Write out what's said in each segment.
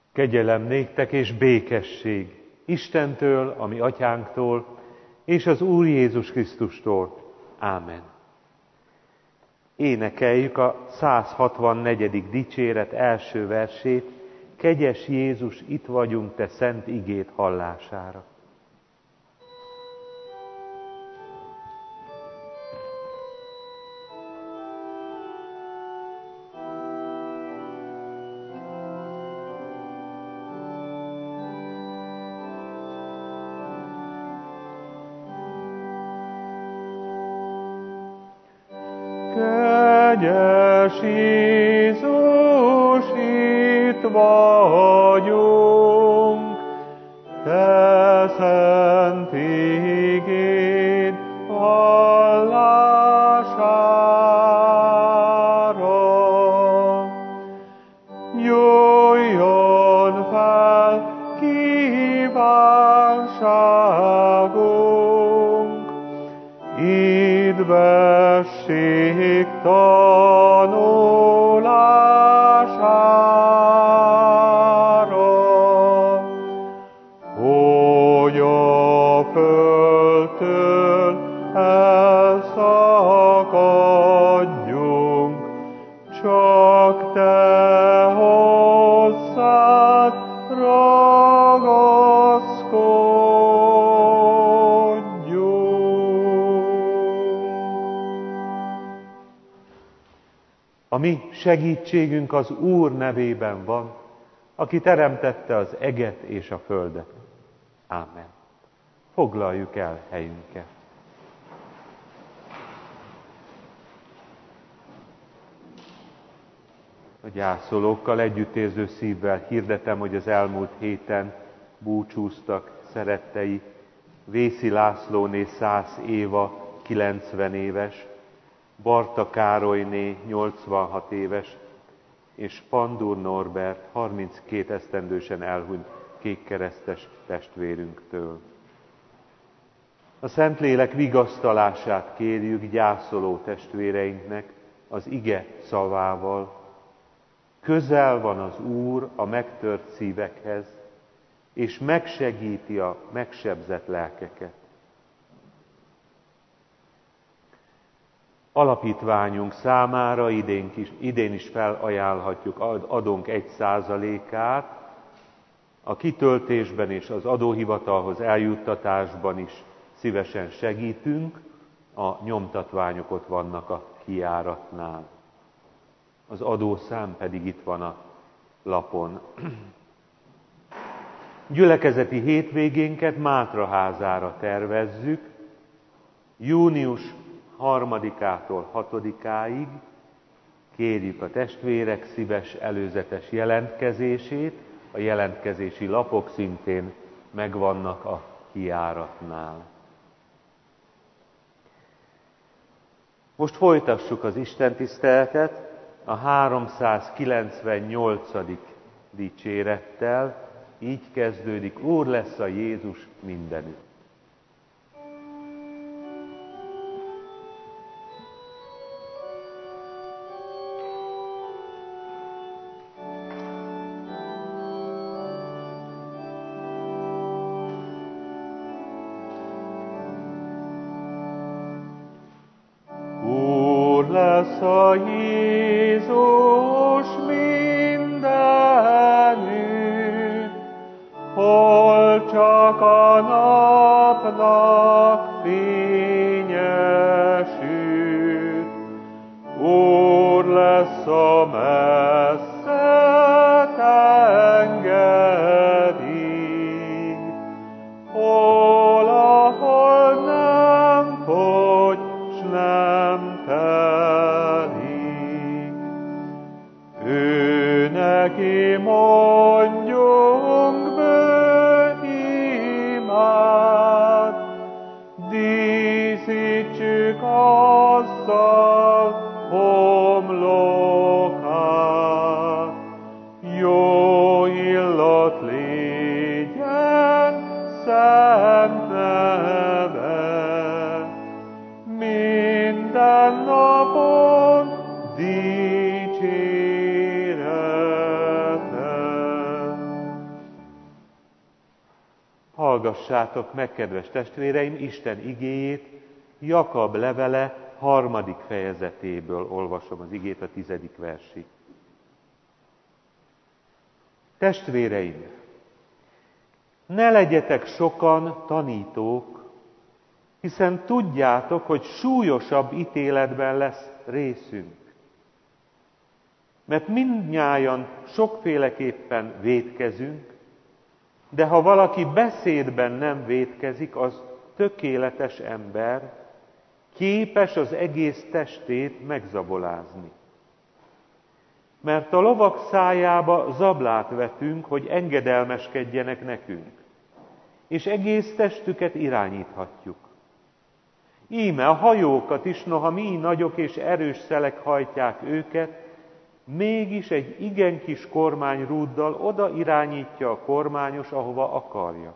Kegyelem néktek és békesség Istentől, a mi atyánktól, és az Úr Jézus Krisztustól. Ámen. Énekeljük a 164. dicséret első versét, Kegyes Jézus, itt vagyunk te szent igéd hallására. Kegyes Jézus, itt vagyunk, te szent igéd hallására. Jöjjön fel kívánságunk, itt vessék tanulására, hogy a földtől elszakadjunk, csak te hozzád A mi segítségünk az Úr nevében van, aki teremtette az eget és a földet. Ámen. Foglaljuk el helyünket. A gyászolókkal együttérző szívvel hirdetem, hogy az elmúlt héten búcsúztak szerettei Vészi Lászlóné 100 Éva 90 éves, Barta Károlyné 86 éves, és Pandur Norbert 32 esztendősen elhunyt kékkeresztes testvérünktől. A Szentlélek vigasztalását kérjük gyászoló testvéreinknek az ige szavával. Közel van az Úr a megtört szívekhez, és megsegíti a megsebzett lelkeket. Alapítványunk számára idén is felajánlhatjuk adónk 1%-át, a kitöltésben és az adóhivatalhoz eljuttatásban is szívesen segítünk, a nyomtatványok ott vannak a kijáratnál. Az adószám pedig itt van a lapon. Gyülekezeti hétvégénket Mátraházára tervezzük, június 3-ától 6-áig. Kérjük a testvérek szíves előzetes jelentkezését, a jelentkezési lapok szintén megvannak a kijáratnál. Most folytassuk az istentiszteletet a 398. dicsérettel, így kezdődik: Úr lesz a Jézus mindenütt. lesz a Jézus mindenütt, hol csak a napnak fénye süt. Úr lesz a messze tengerig, hol ahol nem fogy, s nem telik. Ő neki mondjunk bő imát, díszítsük azzal homlokát. Jó illat légyen szent neve, minden napon dicsérete. Hallgassátok meg, kedves testvéreim, Isten igéjét, Jakab levele 3. fejezetéből olvasom az igét a 10. versig. Testvéreim, ne legyetek sokan tanítók, hiszen tudjátok, hogy súlyosabb ítéletben lesz részünk. Mert mindnyájan sokféleképpen vétkezünk, de ha valaki beszédben nem vétkezik, az tökéletes ember, képes az egész testét megzabolázni. Mert a lovak szájába zablát vetünk, hogy engedelmeskedjenek nekünk, és egész testüket irányíthatjuk. Íme a hajókat is, noha mi nagyok és erős szelek hajtják őket, mégis egy igen kis kormányrúddal oda irányítja a kormányos, ahova akarja.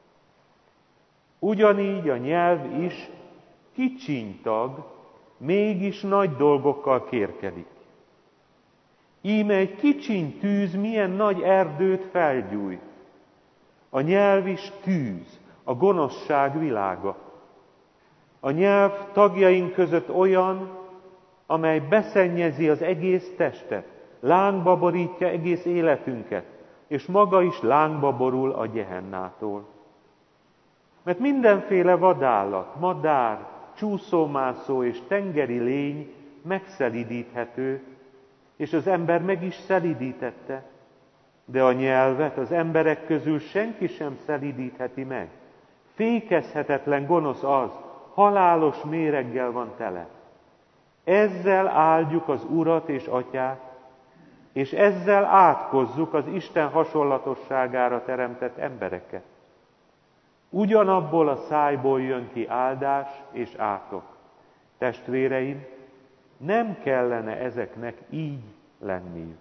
Ugyanígy a nyelv is kicsiny tag, mégis nagy dolgokkal kérkedik. Íme egy kicsiny tűz milyen nagy erdőt felgyújt. A nyelv is tűz, a gonoszság világa. A nyelv tagjaink között olyan, amely beszennyezi az egész testet, lángba borítja egész életünket, és maga is lángba borul a gyehennától. Mert mindenféle vadállat, madár, csúszómászó és tengeri lény megszelídíthető, és az ember meg is szelídítette, de a nyelvet az emberek közül senki sem szelídítheti meg. Fékezhetetlen gonosz az, halálos méreggel van tele. Ezzel áldjuk az Urat és Atyát, és ezzel átkozzuk az Isten hasonlatosságára teremtett embereket. Ugyanabból a szájból jön ki áldás és átok. Testvéreim, nem kellene ezeknek így lenniük.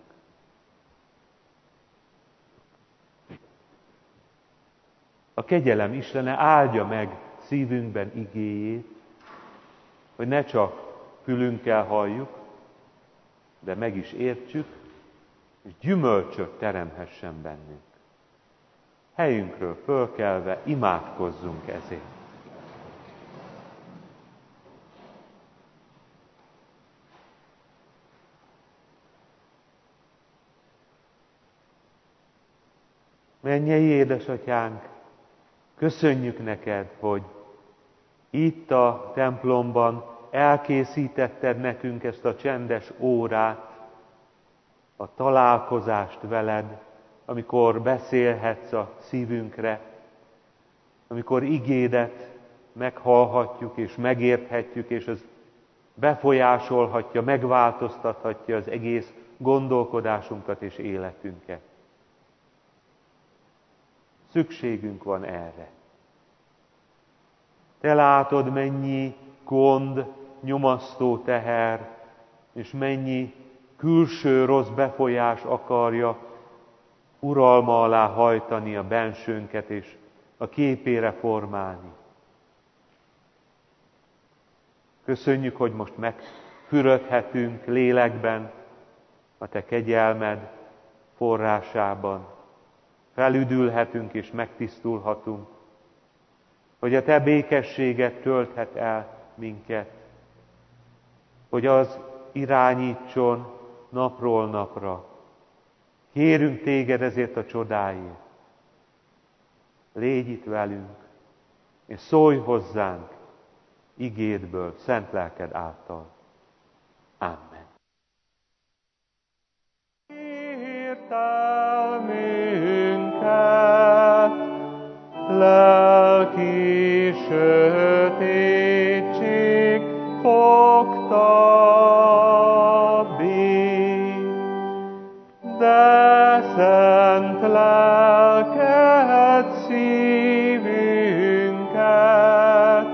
A kegyelem Istene áldja meg szívünkben igéjét, hogy ne csak fülünkkel halljuk, de meg is értsük, és gyümölcsöt teremhessen bennünk. Helyünkről fölkelve imádkozzunk ezért. Mennyei édesatyánk, köszönjük neked, hogy itt a templomban elkészítetted nekünk ezt a csendes órát, a találkozást veled, amikor beszélhetsz a szívünkre, amikor igédet meghallhatjuk és megérthetjük, és az befolyásolhatja, megváltoztathatja az egész gondolkodásunkat és életünket. Szükségünk van erre. Te látod, mennyi gond, nyomasztó teher, és mennyi külső rossz befolyás akarja uralma alá hajtani a bensőnket és a képére formálni. Köszönjük, hogy most megfürödhetünk lélekben a te kegyelmed forrásában. Felüdülhetünk és megtisztulhatunk, hogy a te békességet tölthet el minket, hogy az irányítson napról napra. Kérünk téged ezért a csodáért. Légy itt velünk, és szólj hozzánk igédből, szent lelked által. Amen. Értelmünket, lelki sötétség fogta bíj, de szent lelked szívünket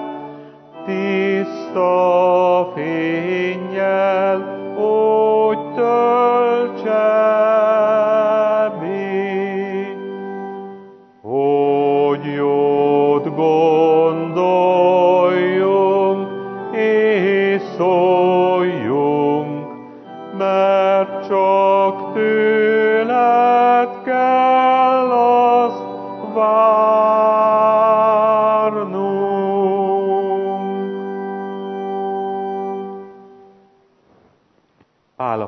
tiszta fénnyel úgy töltse mi, hogy jót gondoljunk és szóljunk, mert csak tőled kell azt várni.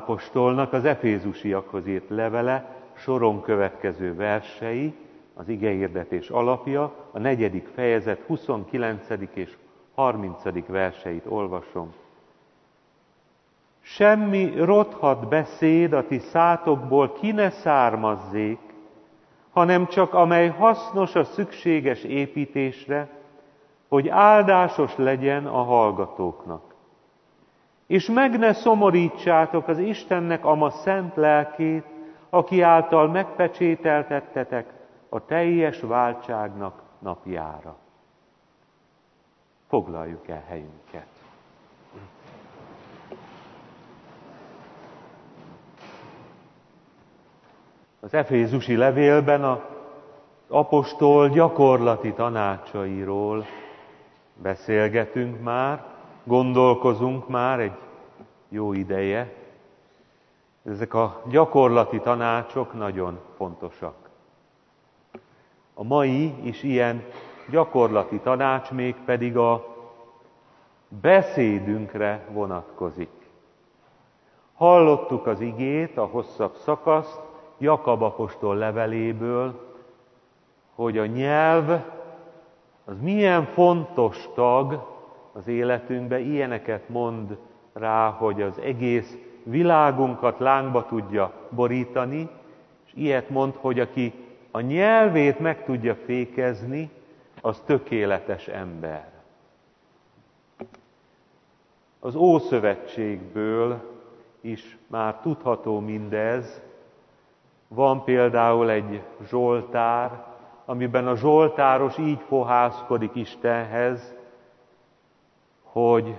apostolnak az efézusiakhoz írt levele soron következő versei, az igehirdetés alapja, a 4. fejezet 29. és 30. verseit olvasom. Semmi rothadt beszéd a ti szátokból ki ne származzék, hanem csak amely hasznos a szükséges építésre, hogy áldásos legyen a hallgatóknak. És meg ne szomorítsátok az Istennek ama szent lelkét, aki által megpecsételtettetek a teljes váltságnak napjára. Foglaljuk el helyünket. Az efézusi levélben az apostol gyakorlati tanácsairól beszélgetünk már, gondolkozunk már egy jó ideje. Ezek a gyakorlati tanácsok nagyon fontosak. A mai is ilyen gyakorlati tanács mégpedig a beszédünkre vonatkozik. Hallottuk az igét, a hosszabb szakaszt, Jakab apostol leveléből, hogy a nyelv az milyen fontos tag az életünkben, ilyeneket mond rá, hogy az egész világunkat lángba tudja borítani, és ilyet mond, hogy aki a nyelvét meg tudja fékezni, az tökéletes ember. Az Ószövetségből is már tudható mindez. Van például egy zsoltár, amiben a zsoltáros így fohászkodik Istenhez, hogy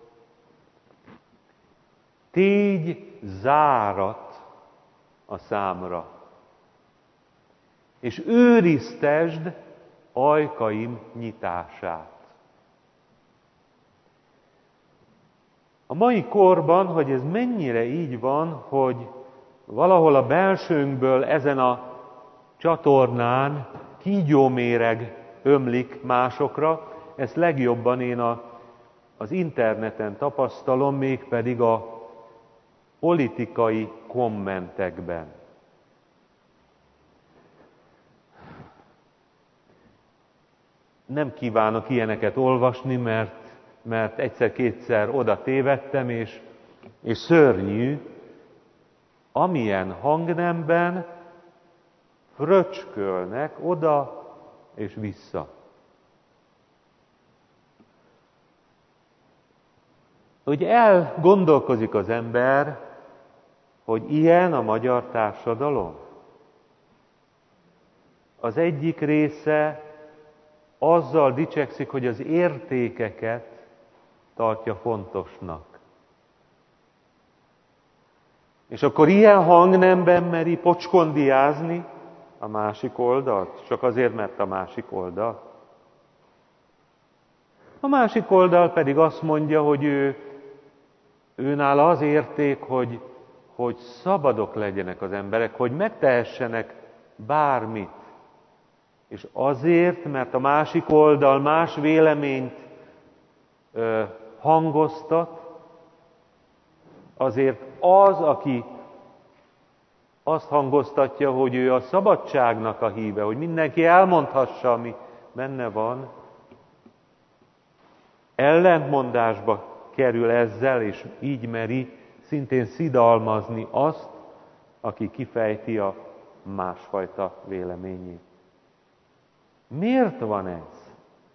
tégy zárat a számra, és őriztesd ajkaim nyitását. A mai korban, hogy ez mennyire így van, hogy valahol a belsőnkből ezen a csatornán kígyóméreg ömlik másokra, ezt legjobban én az interneten tapasztalom, mégpedig a politikai kommentekben. Nem kívánok ilyeneket olvasni, mert egyszer-kétszer oda tévedtem, és szörnyű, amilyen hangnemben fröcskölnek oda és vissza. Hogy elgondolkozik az ember, hogy ilyen a magyar társadalom. Az egyik része azzal dicsekszik, hogy az értékeket tartja fontosnak. És akkor ilyen hangnemben meri pocskondiázni a másik oldalt, csak azért, mert a másik oldal. A másik oldal pedig azt mondja, hogy őnála az érték, hogy szabadok legyenek az emberek, hogy megtehessenek bármit. És azért, mert a másik oldal más véleményt hangoztat, azért az, aki azt hangoztatja, hogy ő a szabadságnak a híve, hogy mindenki elmondhassa, ami benne van, ellentmondásba kerül ezzel, és így meri szintén szidalmazni azt, aki kifejti a másfajta véleményét. Miért van ez?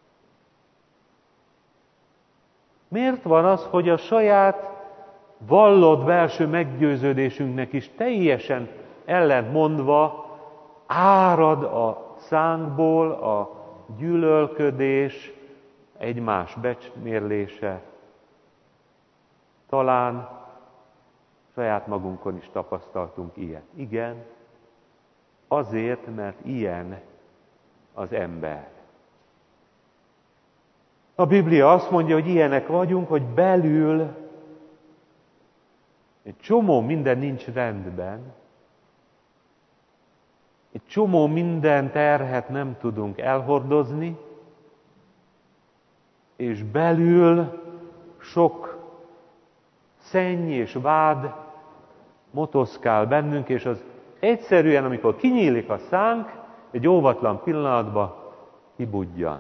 Miért van az, hogy a saját vallott belső meggyőződésünknek is teljesen ellentmondva árad a szánkból a gyűlölködés, egymás becsmérlése? Talán saját magunkon is tapasztaltunk ilyet. Igen, azért, mert ilyen az ember. A Biblia azt mondja, hogy ilyenek vagyunk, hogy belül egy csomó minden nincs rendben, egy csomó minden terhet nem tudunk elhordozni, és belül sok szenny és vád motoszkál bennünk, és az egyszerűen, amikor kinyílik a szánk, egy óvatlan pillanatban kibudjan.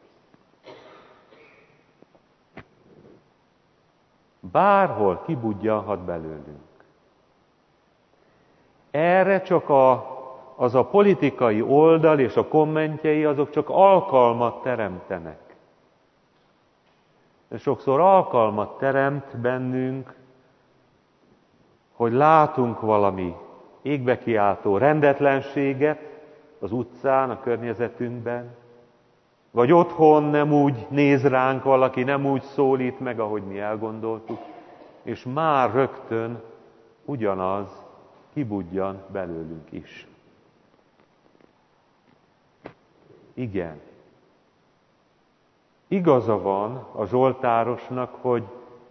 Bárhol kibudjanhat belőlünk. Erre csak az a politikai oldal és a kommentjei, azok csak alkalmat teremtenek. De sokszor alkalmat teremt bennünk, hogy látunk valami égbe kiáltó rendetlenséget az utcán, a környezetünkben, vagy otthon nem úgy néz ránk valaki, nem úgy szólít meg, ahogy mi elgondoltuk, és már rögtön ugyanaz kibudjan belőlünk is. Igen. Igaza van a zsoltárosnak, hogy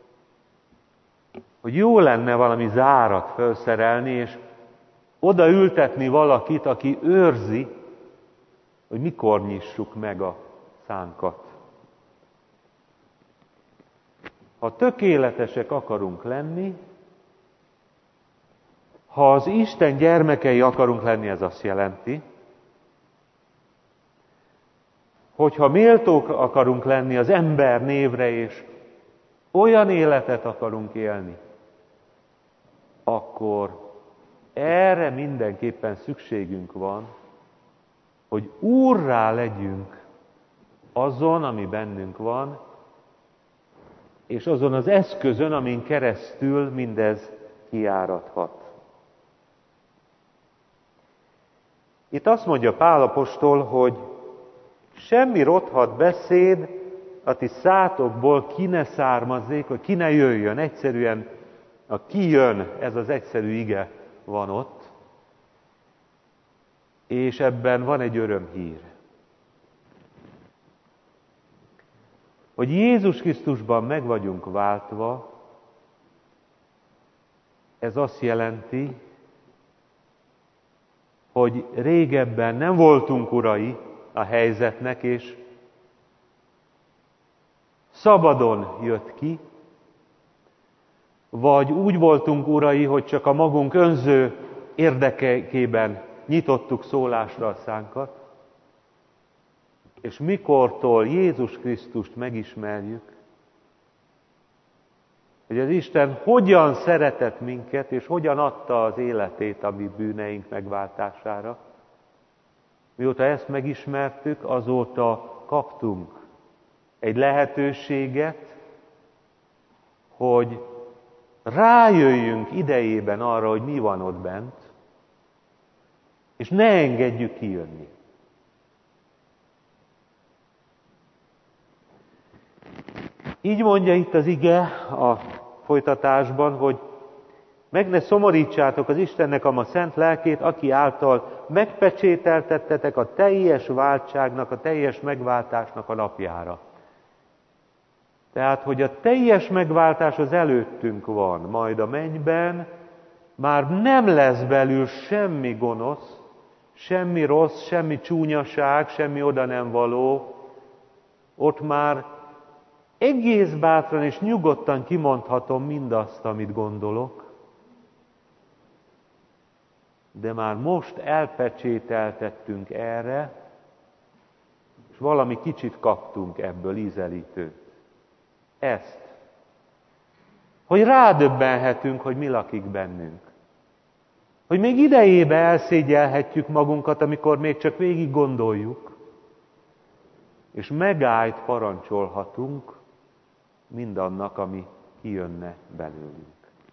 jó lenne valami zárat felszerelni, és oda ültetni valakit, aki őrzi, hogy mikor nyissuk meg a szánkat. Ha tökéletesek akarunk lenni, ha az Isten gyermekei akarunk lenni, ez azt jelenti, hogyha méltók akarunk lenni az ember névre, és olyan életet akarunk élni, akkor erre mindenképpen szükségünk van, hogy úrrá legyünk azon, ami bennünk van, és azon az eszközön, amin keresztül mindez kiáradhat. Itt azt mondja Pál apostol, hogy semmi rothadt beszéd a ti szátokból ki ne származzék, hogy ki ne jöjjön. Egyszerűen a ki jön, ez az egyszerű ige van ott, és ebben van egy örömhír. Hogy Jézus Krisztusban meg vagyunk váltva, ez azt jelenti, hogy régebben nem voltunk urai a helyzetnek, és szabadon jött ki, vagy úgy voltunk urai, hogy csak a magunk önző érdekében nyitottuk szólásra a szánkat, és mikortól Jézus Krisztust megismerjük, hogy az Isten hogyan szeretett minket, és hogyan adta az életét a mi bűneink megváltására. Mióta ezt megismertük, azóta kaptunk egy lehetőséget, hogy rájöjjünk idejében arra, hogy mi van ott bent, és ne engedjük kijönni. Így mondja itt az ige a folytatásban, hogy meg ne szomorítsátok az Istennek a szent lelkét, aki által megpecsételtettetek a teljes váltságnak, a teljes megváltásnak a napjára. Tehát, hogy a teljes megváltás az előttünk van, majd a mennyben már nem lesz belül semmi gonosz, semmi rossz, semmi csúnyaság, semmi oda nem való. Ott már egész bátran és nyugodtan kimondhatom mindazt, amit gondolok, de már most elpecsételtettünk erre, és valami kicsit kaptunk ebből ízelítőt. Ezt. Hogy rádöbbenhetünk, hogy mi lakik bennünk. Hogy még idejébe elszégyelhetjük magunkat, amikor még csak végig gondoljuk, és megállt parancsolhatunk mindannak, ami kijönne belőlünk.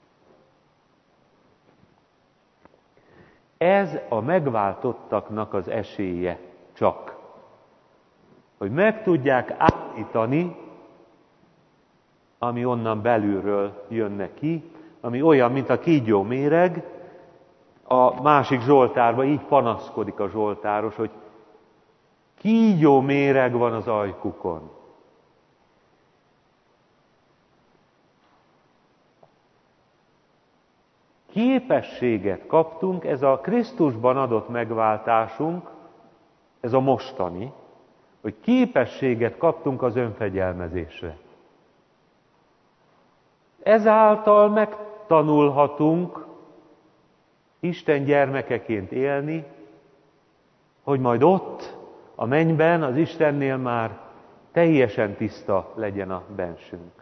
Ez a megváltottaknak az esélye csak, hogy meg tudják állítani, ami onnan belülről jönne ki, ami olyan, mint a kígyóméreg. A másik zsoltárban így panaszkodik a zsoltáros, hogy kígyóméreg van az ajkukon. Képességet kaptunk, ez a Krisztusban adott megváltásunk, ez a mostani, hogy képességet kaptunk az önfegyelmezésre. Ezáltal megtanulhatunk Isten gyermekeként élni, hogy majd ott, a mennyben, az Istennél már teljesen tiszta legyen a bensünk.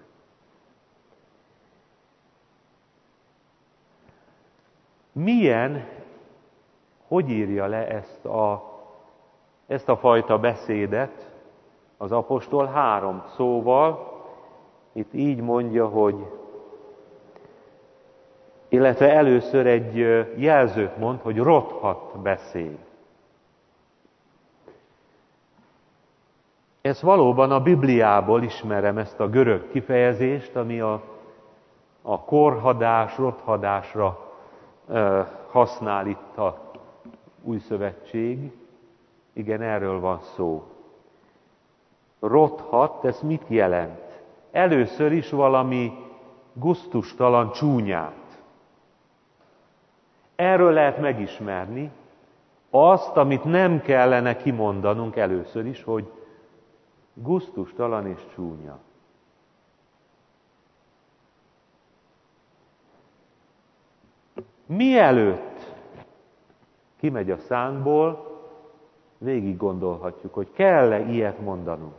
Hogy írja le ezt a fajta beszédet az apostol? 3 szóval. Itt így mondja, illetve először egy jelzőt mond, hogy rothadt beszéd. Ezt valóban a Bibliából ismerem, ezt a görög kifejezést, ami a korhadás, rothadásra használ itt a Új Szövetség. Igen, erről van szó. Rothadt, ez mit jelent? Először is valami gusztustalan csúnyát. Erről lehet megismerni azt, amit nem kellene kimondanunk először is, hogy gusztustalan és csúnya. Mielőtt kimegy a szánkból, végig gondolhatjuk, hogy kell-e ilyet mondanunk.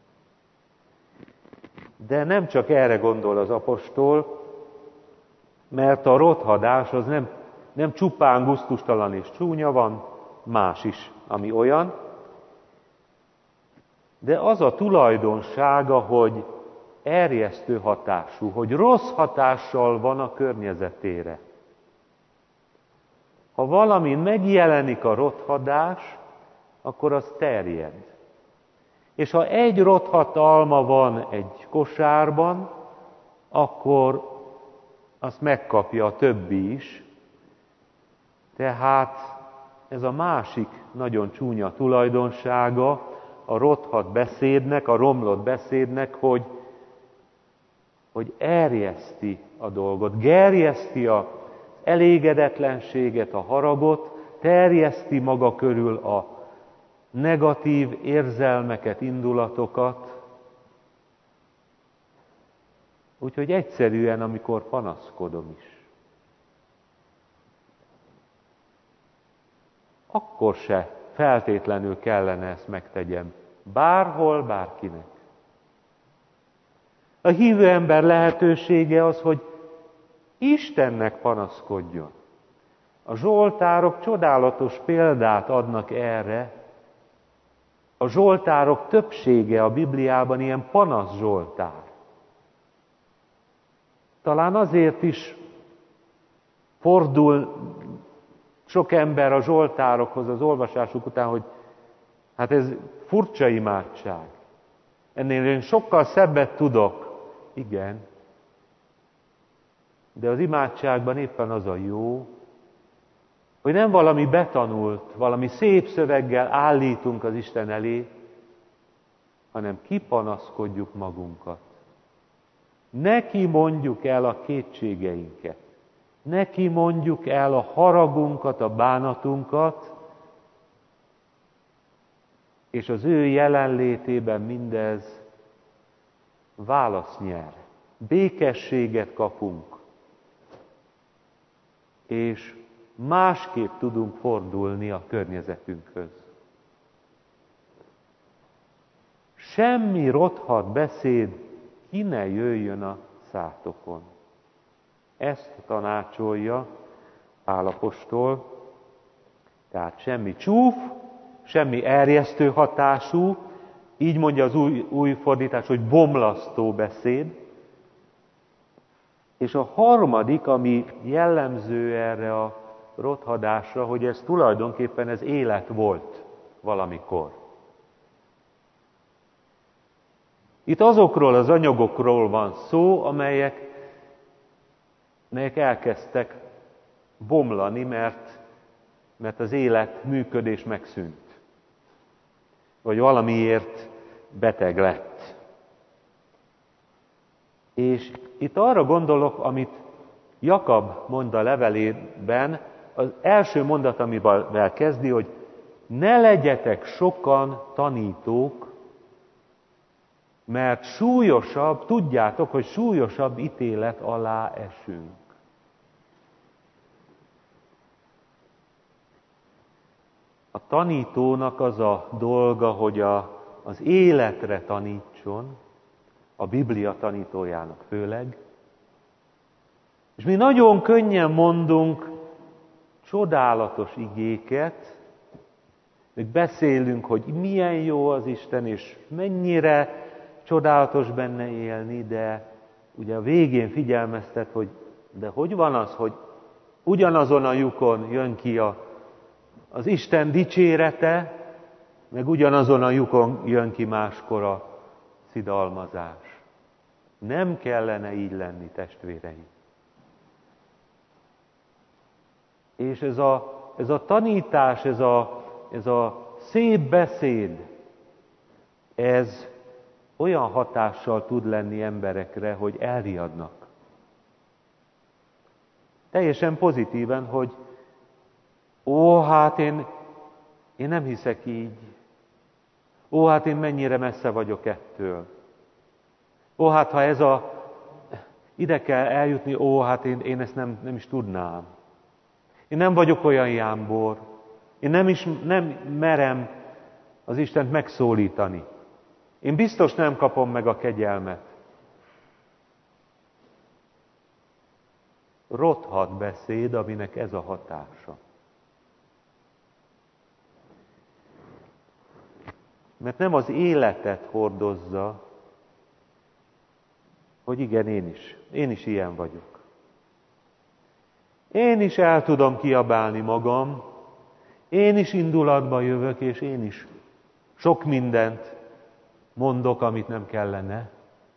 De nem csak erre gondol az apostol, mert a rothadás az nem csupán gusztustalan és csúnya, van más is, ami olyan, de az a tulajdonsága, hogy erjesztő hatású, hogy rossz hatással van a környezetére. Ha valamin megjelenik a rothadás, akkor az terjed. És ha egy rothadt alma van egy kosárban, akkor azt megkapja a többi is. Tehát ez a másik nagyon csúnya tulajdonsága a rothadt beszédnek, a romlott beszédnek, hogy erjeszti a dolgot, gerjeszti az elégedetlenséget, a haragot, terjeszti maga körül a negatív érzelmeket, indulatokat. Úgyhogy egyszerűen, amikor panaszkodom is, akkor se feltétlenül kellene ezt megtegyem. Bárhol, bárkinek. A hívő ember lehetősége az, hogy Istennek panaszkodjon. A zsoltárok csodálatos példát adnak erre. A zsoltárok többsége a Bibliában ilyen panasz zsoltár. Talán azért is fordul sok ember a zsoltárokhoz az olvasásuk után, hogy hát ez furcsa imádság. Ennél én sokkal szebbet tudok. Igen. De az imádságban éppen az a jó, hogy nem valami betanult, valami szép szöveggel állítunk az Isten elé, hanem kipanaszkodjuk magunkat. Neki mondjuk el a kétségeinket. Neki mondjuk el a haragunkat, a bánatunkat, és az ő jelenlétében mindez választ nyer. Békességet kapunk, és másképp tudunk fordulni a környezetünkhöz. Semmi rothadt beszéd ki ne jöjjön a szátokon. Ezt tanácsolja Pál apostol. Tehát semmi csúf, semmi erjesztő hatású, így mondja az új fordítás, hogy bomlasztó beszéd. És a harmadik, ami jellemző erre a rothadásra, hogy ez tulajdonképpen ez élet volt valamikor. Itt azokról az anyagokról van szó, amelyek elkezdtek bomlani, mert az élet működés megszűnt. Vagy valamiért beteg lett. És itt arra gondolok, amit Jakab mond a levelében, az első mondat, amivel kezdi, hogy ne legyetek sokan tanítók, mert tudjátok, hogy súlyosabb ítélet alá esünk. A tanítónak az a dolga, hogy az életre tanítson, a Biblia tanítójának főleg. És mi nagyon könnyen mondunk csodálatos igéket, meg beszélünk, hogy milyen jó az Isten, és mennyire csodálatos benne élni, de ugye a végén figyelmeztet, hogy de hogy van az, hogy ugyanazon a lyukon jön ki az Isten dicsérete, meg ugyanazon a lyukon jön ki máskor a szidalmazás. Nem kellene így lenni, testvéreim. És ez a tanítás, ez a szép beszéd, ez olyan hatással tud lenni emberekre, hogy elriadnak. Teljesen pozitíven, hogy hát én nem hiszek így. Hát én mennyire messze vagyok ettől. Hát ha ide kell eljutni, hát én ezt nem is tudnám. Én nem vagyok olyan jámbor. Én nem merem az Istent megszólítani. Én biztos nem kapom meg a kegyelmet. Rothadt beszéd, aminek ez a hatása. Mert nem az életet hordozza, hogy igen, én is ilyen vagyok. Én is el tudom kiabálni magam, én is indulatba jövök, és én is sok mindent mondok, amit nem kellene.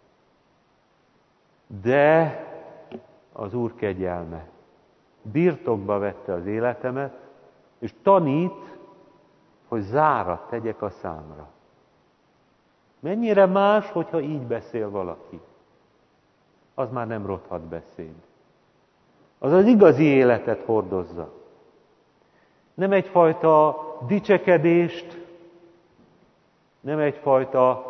De az Úr kegyelme birtokba vette az életemet, és tanít, hogy zárat tegyek a számra. Mennyire más, hogyha így beszél valaki. Az már nem rothadt beszéd. Az az igazi életet hordozza. Nem egyfajta dicsekedést, nem egyfajta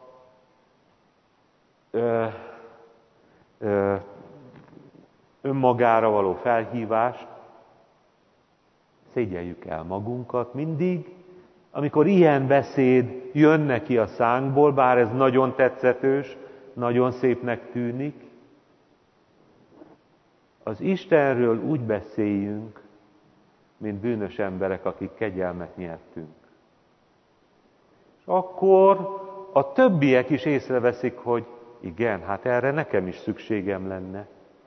önmagára való felhívást. Szégyeljük el magunkat mindig, amikor ilyen beszéd jön neki a szánkból, bár ez nagyon tetszetős, nagyon szépnek tűnik. Az Istenről úgy beszéljünk, mint bűnös emberek, akik kegyelmet nyertünk. És akkor a többiek is észreveszik, hogy igen, hát erre nekem is szükségem lenne.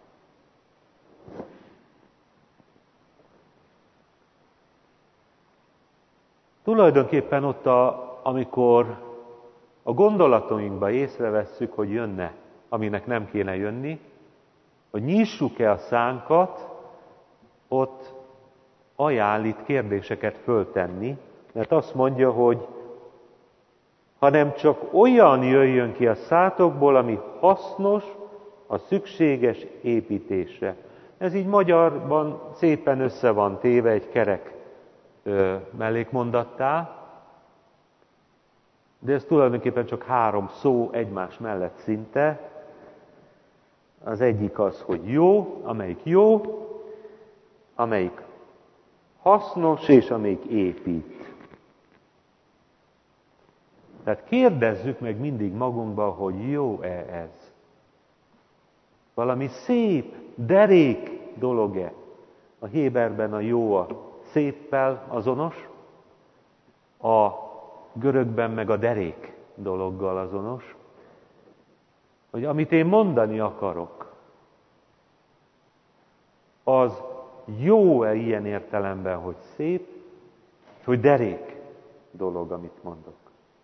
Tulajdonképpen ott, amikor a gondolatainkba észrevesszük, hogy jönne, aminek nem kéne jönni, hogy nyissuk-e a szánkat, ott ajánl itt kérdéseket föltenni, mert azt mondja, hogy hanem csak olyan jöjjön ki a szátokból, ami hasznos a szükséges építésre. Ez így magyarban szépen össze van téve egy kerek mellékmondattá, de ez tulajdonképpen csak 3 szó egymás mellett szinte. Az egyik az, hogy jó, amelyik hasznos, és amelyik épít. Tehát kérdezzük meg mindig magunkban, hogy jó-e ez? Valami szép, derék dolog-e? A héberben a jó a széppel azonos, a görögben meg a derék dologgal azonos, hogy amit én mondani akarok, az jó-e ilyen értelemben, hogy szép, és hogy derék dolog, amit mondok.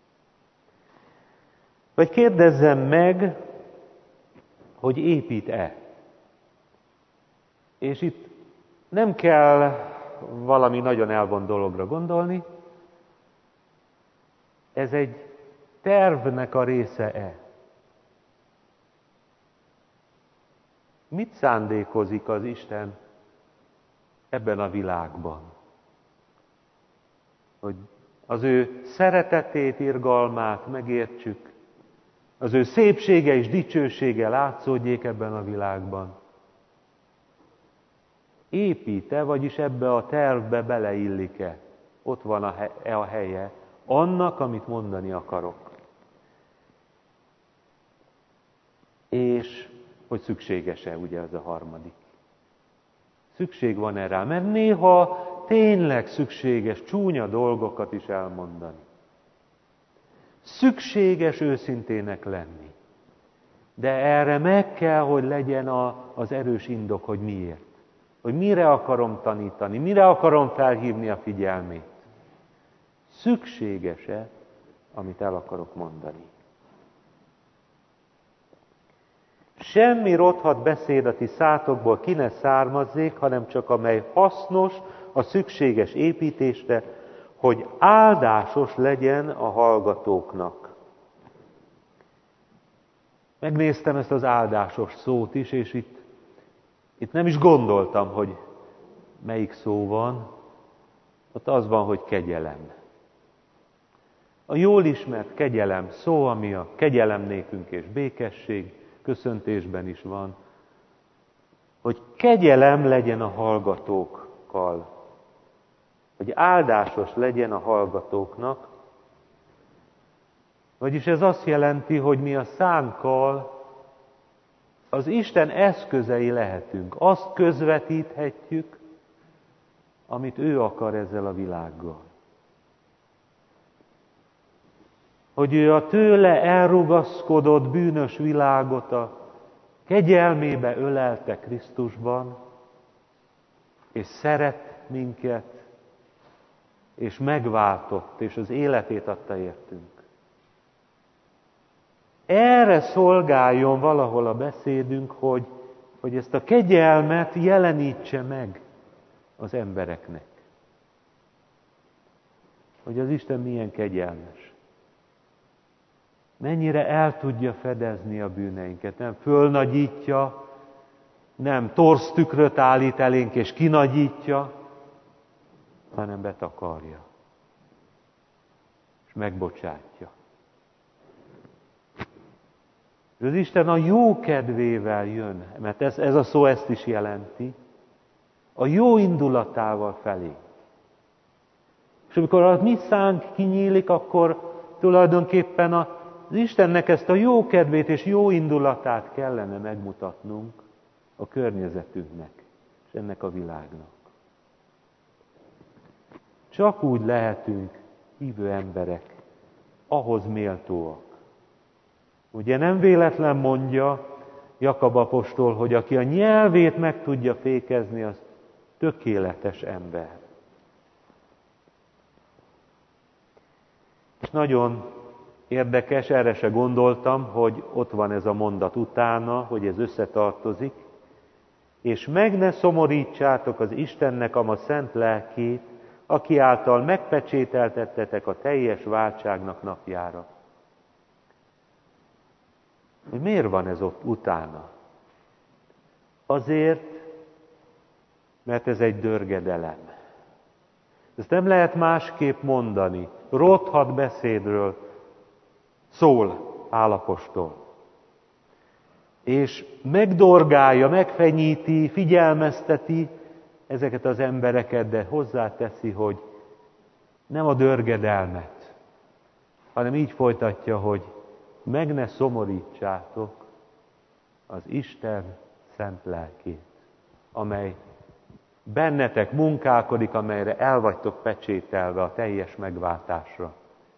Vagy kérdezzem meg, hogy épít-e. És itt nem kell valami nagyon elvont dologra gondolni, ez egy tervnek a része-e. Mit szándékozik az Isten ebben a világban? Hogy az ő szeretetét, irgalmát megértsük, az ő szépsége és dicsősége látszódjék ebben a világban. Épít-e, vagyis ebbe a tervbe beleillik-e ott van a helye annak, amit mondani akarok. És hogy szükséges-e, ugye az a harmadik. Szükség van erre, mert néha tényleg szükséges csúnya dolgokat is elmondani. Szükséges őszintének lenni. De erre meg kell, hogy legyen az erős indok, hogy miért. Hogy mire akarom tanítani, mire akarom felhívni a figyelmét. Szükséges-e, amit el akarok mondani. Semmi rothadt beszéd a ti szátokból ki ne származzék, hanem csak amely hasznos a szükséges építésre, hogy áldásos legyen a hallgatóknak. Megnéztem ezt az áldásos szót is, és itt nem is gondoltam, hogy melyik szó van. Ott az van, hogy kegyelem. A jól ismert kegyelem szó, ami a kegyelem nékünk és békesség köszöntésben is van, hogy kegyelem legyen a hallgatókkal, hogy áldásos legyen a hallgatóknak, vagyis ez azt jelenti, hogy mi a szánkkal az Isten eszközei lehetünk. Azt közvetíthetjük, amit ő akar ezzel a világgal. Hogy ő a tőle elrugaszkodott bűnös világot a kegyelmébe ölelte Krisztusban, és szeret minket, és megváltott, és az életét adta értünk. Erre szolgáljon valahol a beszédünk, hogy ezt a kegyelmet jelenítse meg az embereknek. Hogy az Isten milyen kegyelmes. Mennyire el tudja fedezni a bűneinket. Nem fölnagyítja, nem torz tükröt állít elénk és kinagyítja, hanem betakarja. És megbocsátja. És az Isten a jó kedvével jön, mert ez a szó ezt is jelenti, a jó indulatával felé. És amikor a mi szánk kinyílik, akkor tulajdonképpen az Istennek ezt a jó kedvét és jó indulatát kellene megmutatnunk a környezetünknek és ennek a világnak. Csak úgy lehetünk hívő emberek, ahhoz méltóak. Ugye nem véletlen mondja Jakab apostol, hogy aki a nyelvét meg tudja fékezni, az tökéletes ember. És nagyon érdekes, erre se gondoltam, hogy ott van ez a mondat utána, hogy ez összetartozik, és meg ne szomorítsátok az Istennek a szent lelkét, aki által megpecsételtettetek a teljes váltságnak napjára. Hogy miért van ez ott utána? Azért, mert ez egy dörgedelem. Ezt nem lehet másképp mondani. Rothadt beszédről szól Pál apostol. És megdorgálja, megfenyíti, figyelmezteti ezeket az embereket, de hozzáteszi, hogy nem a dörgedelmet, hanem így folytatja, hogy meg ne szomorítsátok az Isten szent lelkét, amely bennetek munkálkodik, amelyre el vagytok pecsételve a teljes megváltásra.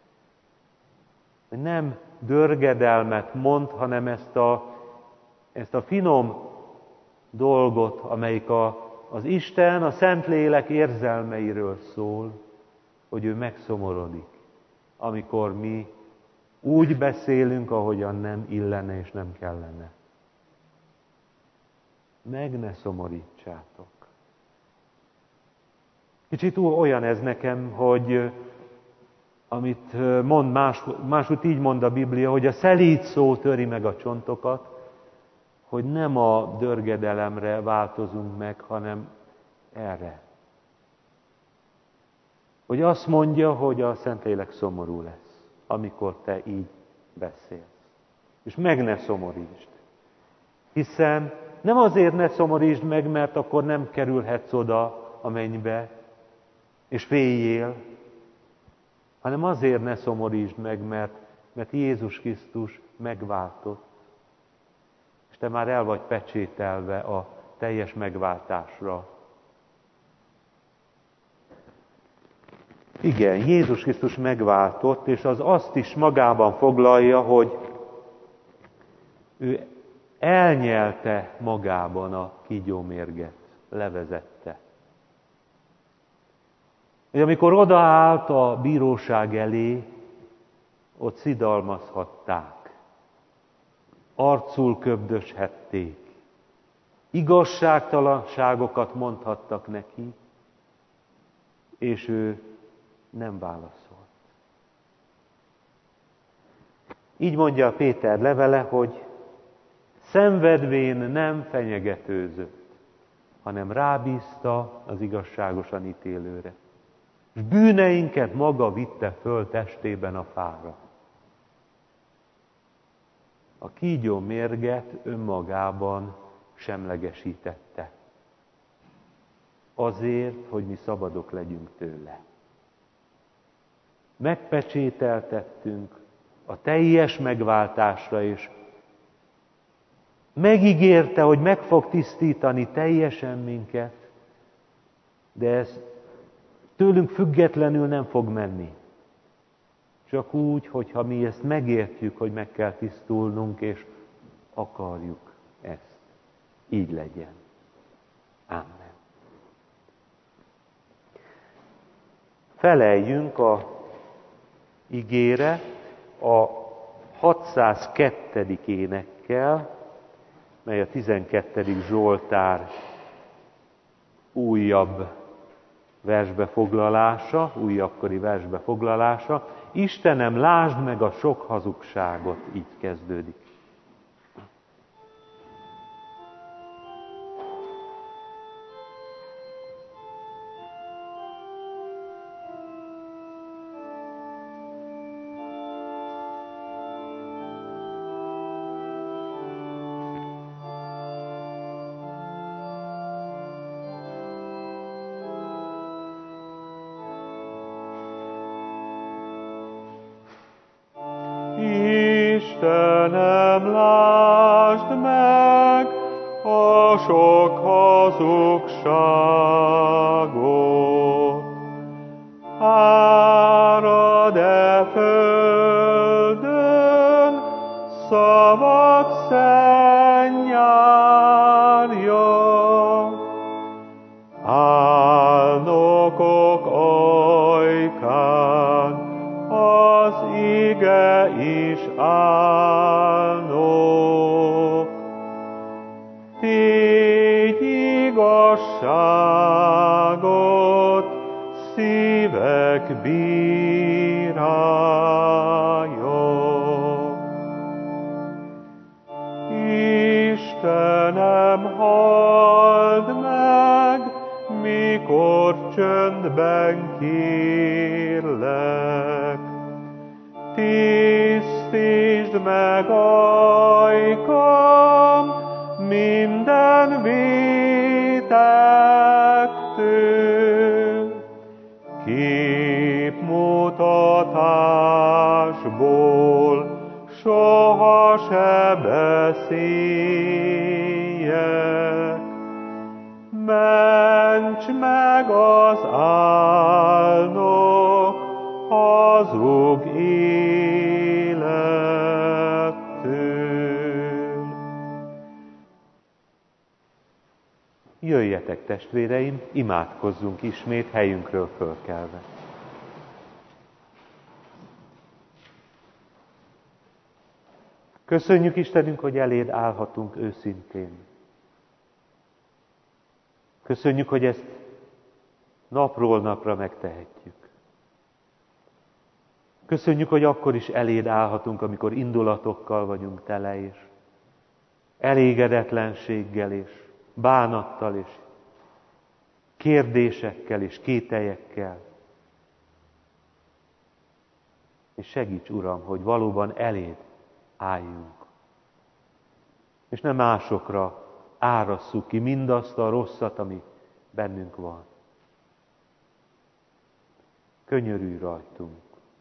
Nem dörgedelmet mond, hanem ezt a finom dolgot, amelyik az Isten, a Szentlélek érzelmeiről szól, hogy ő megszomorodik, amikor mi úgy beszélünk, ahogyan nem illene és nem kellene. Meg ne szomorítsátok. Kicsit olyan ez nekem, hogy amit mond máshogy így mond a Biblia, hogy a szelíd szó töri meg a csontokat, hogy nem a dörgedelemre változunk meg, hanem erre. Hogy azt mondja, hogy a Szentlélek szomorú lesz, amikor te így beszélsz. És meg ne szomorítsd. Hiszen nem azért ne szomorítsd meg, mert akkor nem kerülhetsz oda a mennybe, és féljél, hanem azért ne szomorítsd meg, mert Jézus Krisztus megváltott, és te már el vagy pecsételve a teljes megváltásra. Igen, Jézus Krisztus megváltott, és az azt is magában foglalja, hogy ő elnyelte magában a kígyómérget, levezette. És amikor odaállt a bíróság elé, ott szidalmazhatták, arcul köbdöshették, igazságtalanságokat mondhattak neki, és ő nem válaszolt. Így mondja Péter levele, hogy szenvedvén nem fenyegetőzött, hanem rábízta az igazságosan ítélőre. És bűneinket maga vitte föl testében a fára. A kígyó mérget önmagában semlegesítette. Azért, hogy mi szabadok legyünk tőle. Megpecsételtettünk a teljes megváltásra, és megígérte, hogy meg fog tisztítani teljesen minket, de ez tőlünk függetlenül nem fog menni. Csak úgy, hogyha mi ezt megértjük, hogy meg kell tisztulnunk, és akarjuk ezt. Így legyen. Amen. Feleljünk a igére a 602. énekkel, mely a 12. Zsoltár újabb versbefoglalása, újabbkori versbefoglalása. Istenem, lásd meg a sok hazugságot, így kezdődik. Istenem, lásd meg a sok hazugságot, árad-e földön szavak szennyárja, álnokok ajkán az ige is álnok. Tégy igazságot szívek bírája. Istenem, halld meg, mikor csöndben kérlek. Tisztítsd meg ajkam minden vétektől, képmutatásból soha se beszéljek. Ments meg az álnok hazug élettől. Jöjjetek, testvéreim, imádkozzunk ismét helyünkről fölkelve. Köszönjük, Istenünk, hogy eléd állhatunk őszintén. Köszönjük, hogy ezt napról napra megtehetjük. Köszönjük, hogy akkor is eléd állhatunk, amikor indulatokkal vagyunk tele, és elégedetlenséggel, és bánattal, és kérdésekkel, és kételyekkel. És segíts, Uram, hogy valóban eléd álljunk. És ne másokra árasszuk ki mindazt a rosszat, ami bennünk van. Könyörülj rajtunk.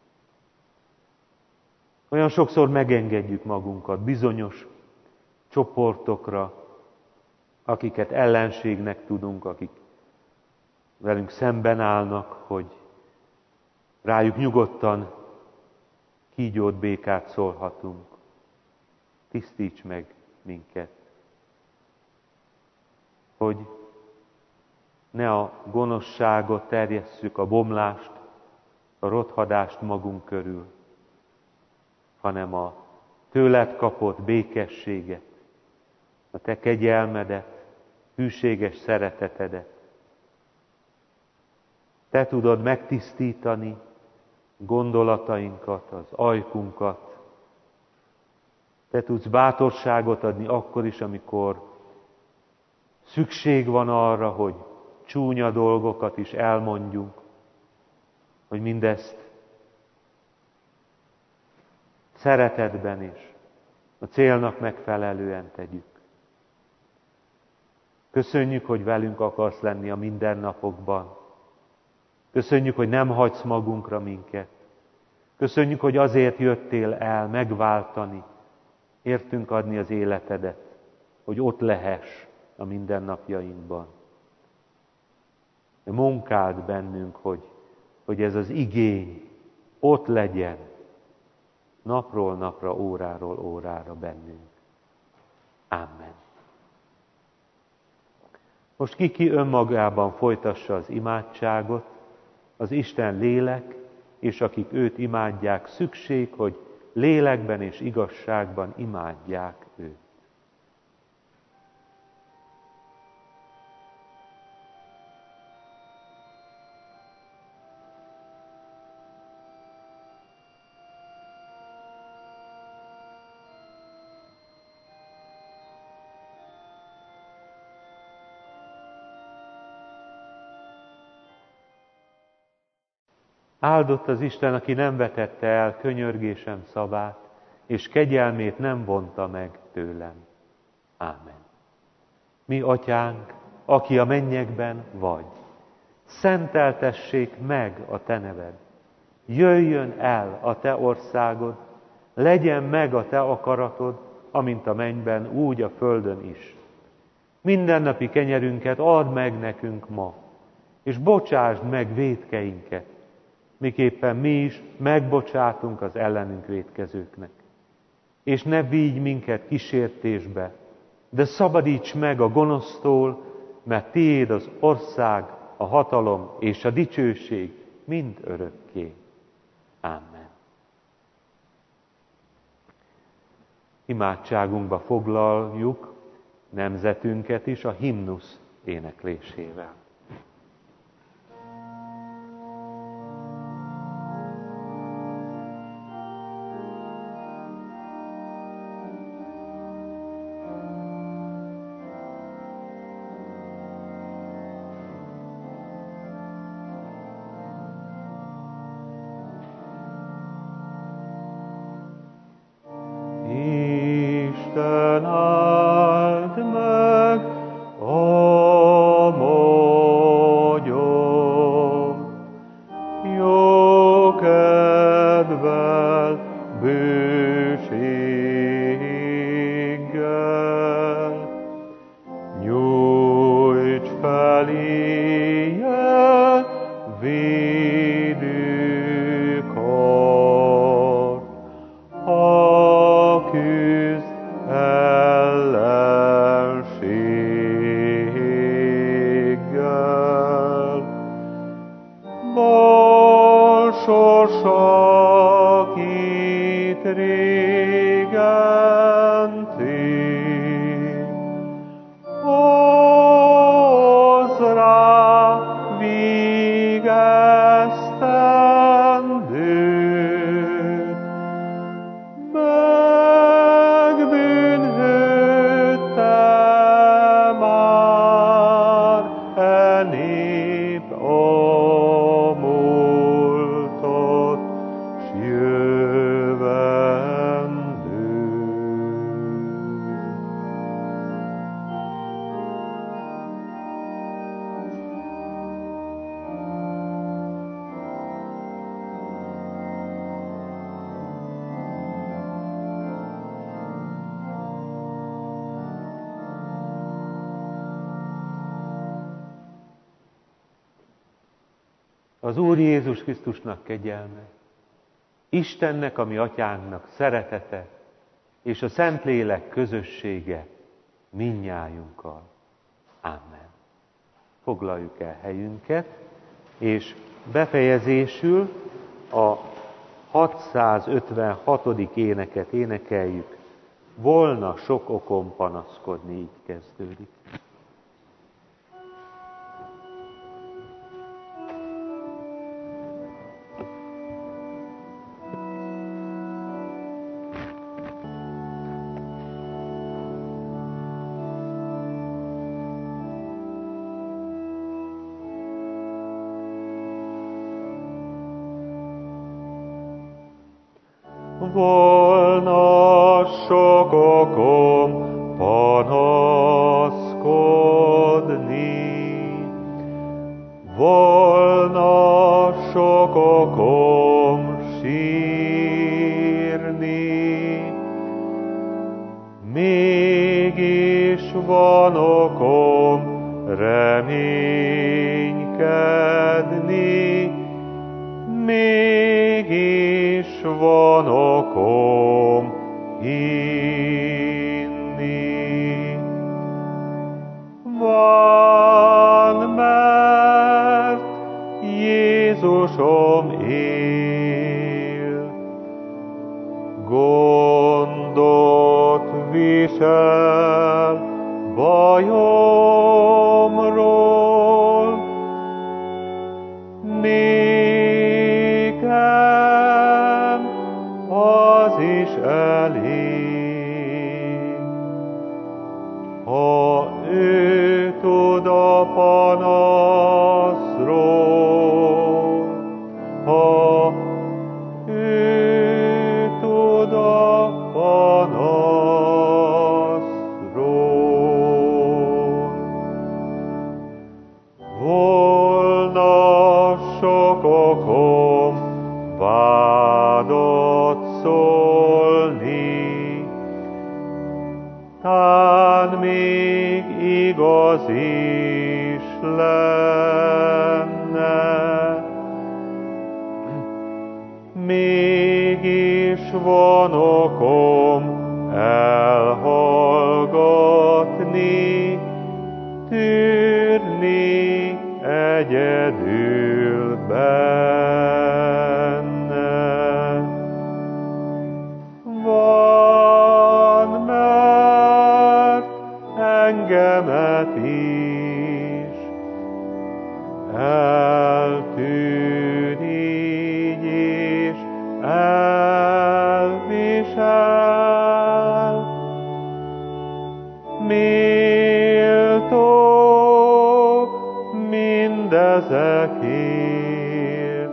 Olyan sokszor megengedjük magunkat bizonyos csoportokra, akiket ellenségnek tudunk, akik velünk szemben állnak, hogy rájuk nyugodtan kígyót, békát szólhatunk. Tisztíts meg minket, hogy ne a gonoszságot terjesszük, a bomlást, a rothadást magunk körül, hanem a tőled kapott békességet, a te kegyelmedet, hűséges szeretetedet. Te tudod megtisztítani gondolatainkat, az ajkunkat. Te tudsz bátorságot adni akkor is, amikor szükség van arra, hogy csúnya dolgokat is elmondjunk, hogy mindezt szeretetben is, a célnak megfelelően tegyük. Köszönjük, hogy velünk akarsz lenni a mindennapokban. Köszönjük, hogy nem hagysz magunkra minket. Köszönjük, hogy azért jöttél el megváltani, értünk adni az életedet, hogy ott lehess a mindennapjainkban. Munkáld bennünk, hogy ez az igény ott legyen, napról napra, óráról órára bennünk. Amen. Most ki önmagában folytassa az imádságot, az Isten lélek, és akik őt imádják, szükség, hogy lélekben és igazságban imádják őt. Áldott az Isten, aki nem vetette el könyörgésem szavát, és kegyelmét nem vonta meg tőlem. Ámen. Mi, Atyánk, aki a mennyekben vagy, szenteltessék meg a te neved. Jöjjön el a te országod, legyen meg a te akaratod, amint a mennyben, úgy a földön is. Mindennapi kenyerünket add meg nekünk ma, és bocsásd meg vétkeinket, miképpen mi is megbocsátunk az ellenünk vétkezőknek. És ne vigy minket kísértésbe, de szabadíts meg a gonosztól, mert tiéd az ország, a hatalom és a dicsőség mind örökké. Amen. Imádságunkba foglaljuk nemzetünket is a himnusz éneklésével. Isten áld meg a magyart, jó kedvel, bőséggel. Nyújts feléje védőkart, a küzd ellenséggel. Bal sorsa itt régen tég, hozz rá végeztendőt, megbűnhődte már e nép a múltat, s jövendőt. Az Úr Jézus Krisztusnak kegyelme, Istennek, a mi atyánknak szeretete, és a Szentlélek közössége mindnyájunkkal. Amen. Foglaljuk el helyünket, és befejezésül a 656. éneket énekeljük. Volna sok okom panaszkodni, így kezdődik. Volna sok okom panaszkodni, volna sok okom sírni, mégis van okom reménykedni, mégis van okom hinni. Van, mert Jézusom él, gondot visel bajomról, nékem az is elég, ha ő tud a panaszról, ha ő tud a panaszról. Volna sok okom vádot szólni, tán még igaz is lenne, mégis van okom elhallgatni, tűrni egyedül benne. Van, mert engemet is eltűn így és elvisel, méltó mindezekért,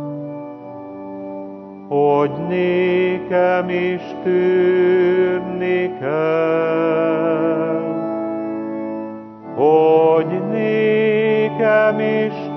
hogy nékem is tűrni kell, hogy nékem is